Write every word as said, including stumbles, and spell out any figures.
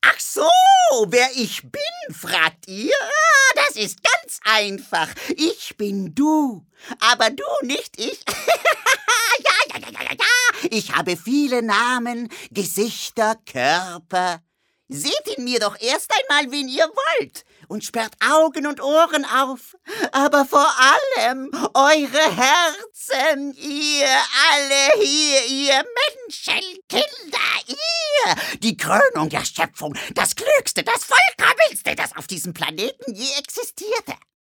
Ach so, wer ich bin, fragt ihr? Ah, das ist ganz einfach. Ich bin du, aber du nicht ich. Ja, ja, ja, ja, ja, ja. Ich habe viele Namen, Gesichter, Körper. Seht in mir doch erst einmal, wen ihr wollt, und sperrt Augen und Ohren auf. Aber vor allem eure Herzen, ihr alle hier, ihr Menschenkinder, ihr, die Krönung der Schöpfung, das Klügste, das Vollkommenste, das auf diesem Planeten je existierte.